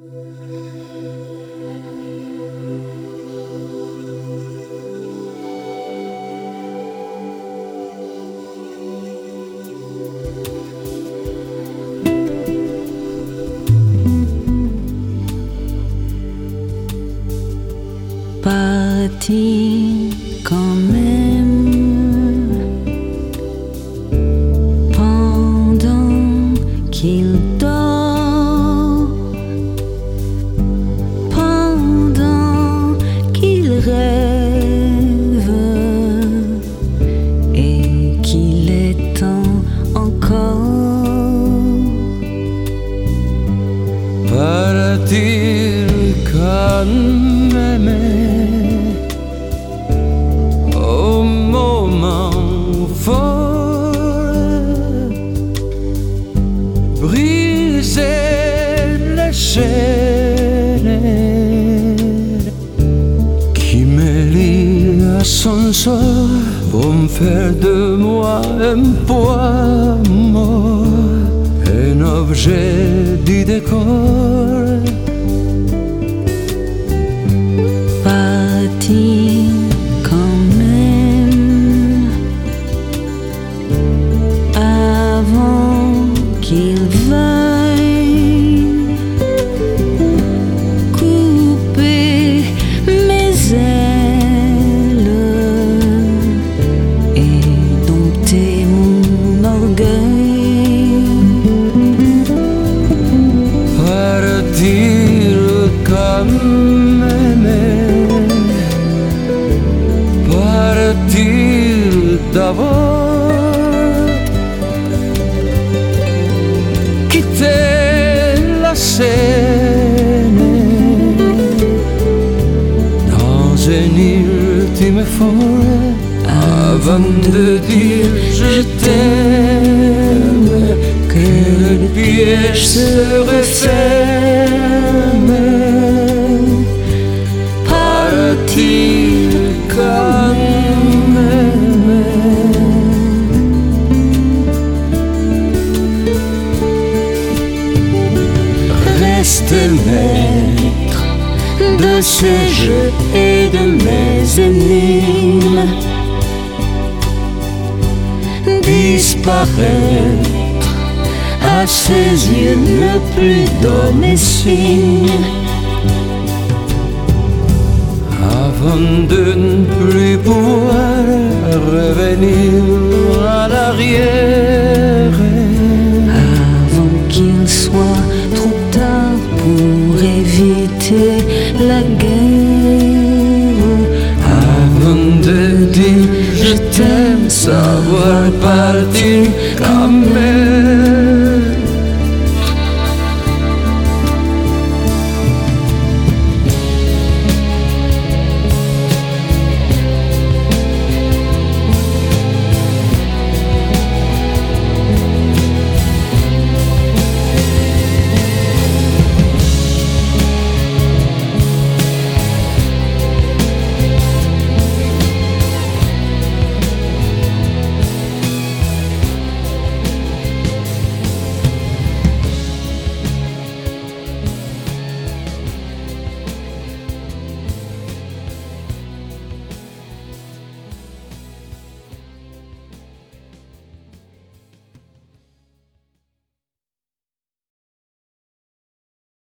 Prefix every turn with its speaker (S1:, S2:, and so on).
S1: Parti quand même pendant qu'il dort, pendant qu'il rêve et qu'il est temps encore.
S2: Partir quand même au moment fort, briser les chaînes qui me lient à son sort pour me faire de moi un poids mort, un objet du décor.
S1: Parti quand même avant qu'il veuille couper mes ailes et dompter mon orgueil.
S2: Partir quand même, partir d'abord, quitter la scène dans un ultime forêt avant de dire je t'aime, que le piège se referme. Partir quand même. Reste maître de ce jeu et de mes énigmes. Disparaître à ses yeux, ne plus donner signe, avant de ne plus pouvoir revenir à l'arrière,
S1: avant qu'il soit trop tard pour éviter la guerre,
S2: avant de dire je t'aime, savoir partir.